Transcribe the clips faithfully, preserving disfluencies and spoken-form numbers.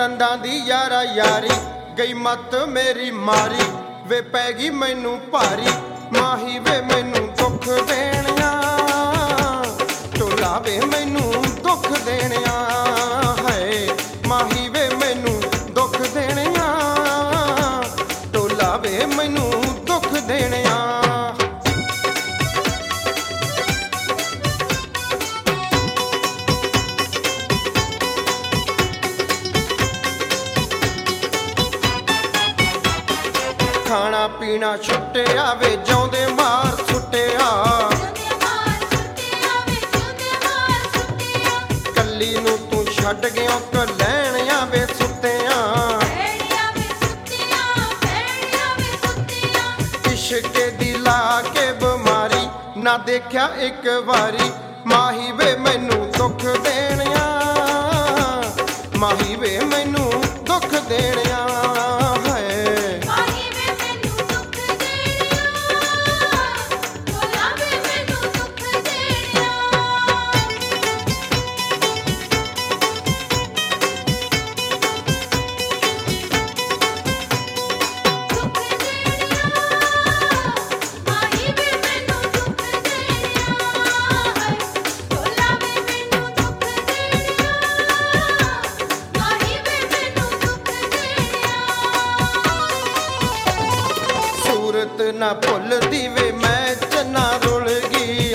रंदा दी यारा यारी गई मत मेरी मारी वे पैगी मैनू भारी माही वे मैनू दुख देणिया टोला वे मैनू दुख देणिया है माही वे मैनू दुख देणिया टोला वे मैनू दुख देणिया खाना पीना छुट्टिया वे जाउंदे मार सुट्टिया कल्ली नू तू छड्ड गया कलैणिया वे सुत्तिया इश्क दी ला के बीमारी ना देखा एक बारी माही वे मैनू दुख देणिया माही वे मैनू दुख देणिया ना भुल दीवे मैं चन्ना रुल गई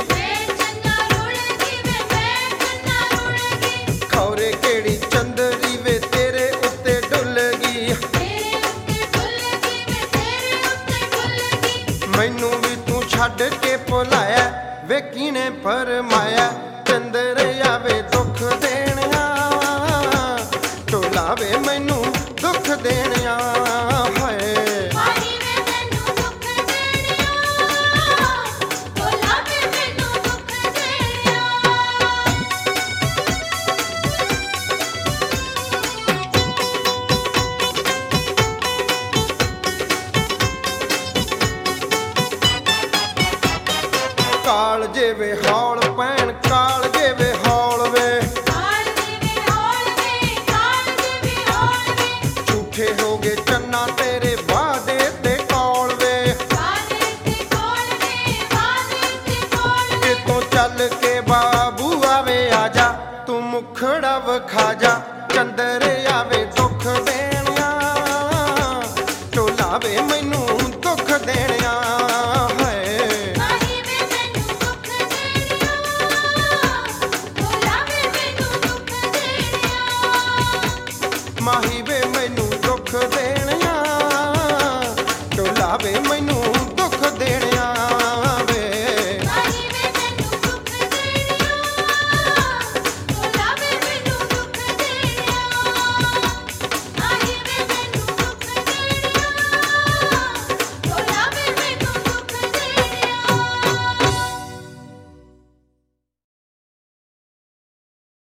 खौरे केड़ी चंदरी वे तेरे उत्ते डुल गई मैनू भी तू छड्ड के भुलाया वे किने फरमाया चंदरिया वे दुख देणिया टोला वे मैनू दुख देणिया है काल जेवे हौल पैन काल जेवे हौल वे झूठे हो गए चन्ना तेरे वादे ते कौल वे इतों चल के बाबू आवे आजा तू मुखड़ा वखा जा चंदर आवे दुख देणिया टोला वे मैनू दुख देणिया माही वे मैनू